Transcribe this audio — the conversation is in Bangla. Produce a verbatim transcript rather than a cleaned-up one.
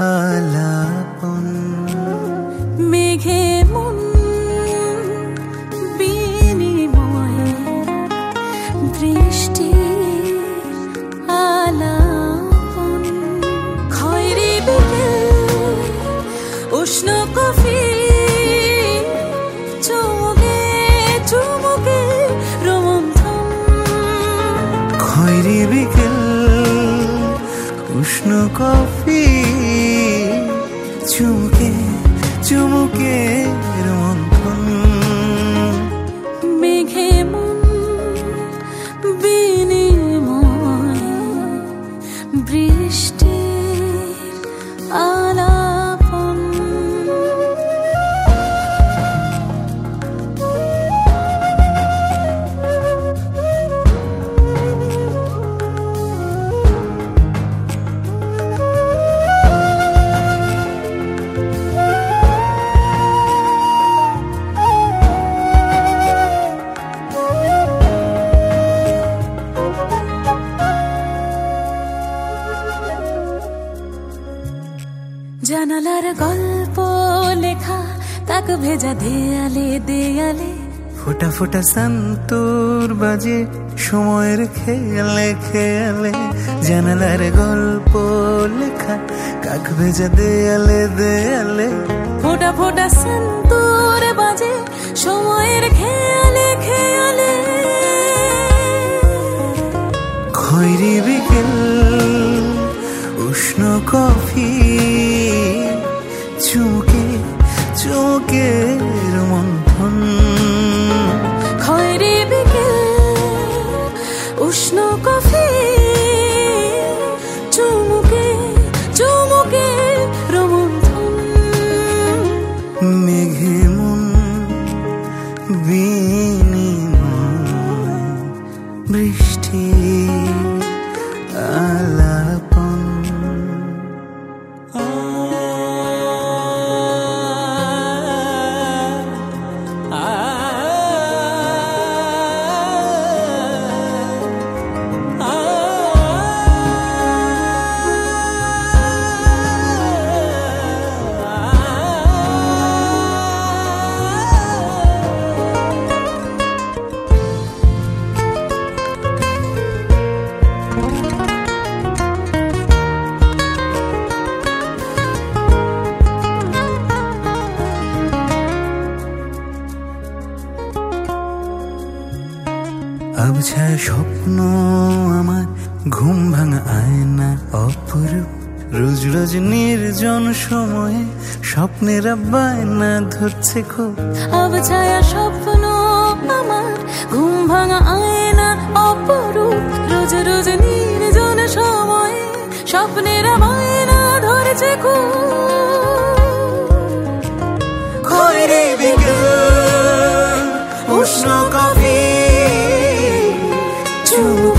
আলাপন। মেঘে মন বিনিময়ে বৃষ্টি আলাপন। খয়েরি বিকেল উষ্ণ কফি চুমুকে চুমুকে রোমন্থন। খয়েরি বিকেল উষ্ণ কফি চুমুকে চুমুকে রোমন্থন। মেঘে মন বিনিময়ে বৃষ্টির আলাপন। জানালার গল্প লেখা তাক ভেজা দেয়ালে দেয়ালে। ফোটা ফোটা সন্তূর বাজে সময়ের খেয়ালে খেয়ালে। জানালার গল্প লেখা কাক ভেজা দেয়ালে দেয়ালে। ফোটা ফোটা সন্তূর বাজে সময়ের খেয়ালে খেয়ালে। খয়েরি বিকেল উষ্ণ কফি চুমুকে চুমুকে রোমন্থন। খয়েরি বিকেল উষ্ণ কফি চুমুকে চুমুকে রোমন্থন। মেঘে মন বিনিময়ে বৃষ্টি আলাপন। আবছায়া স্বপ্ন আমার ঘুম ভাঙা আয়না অপরূপ। রোজ রোজ নির্জন সময়ে স্বপ্নেরা বায়না ধরছে খুব। আবছায়া স্বপ্ন আমার ঘুম ভাঙা আয়না অপরূপ। রোজ রোজ নির্জন সময়ে স্বপ্নেরা বায়না ধরছে খুব। খয়েরি বিকেল উষ্ণ কফি চুমুকে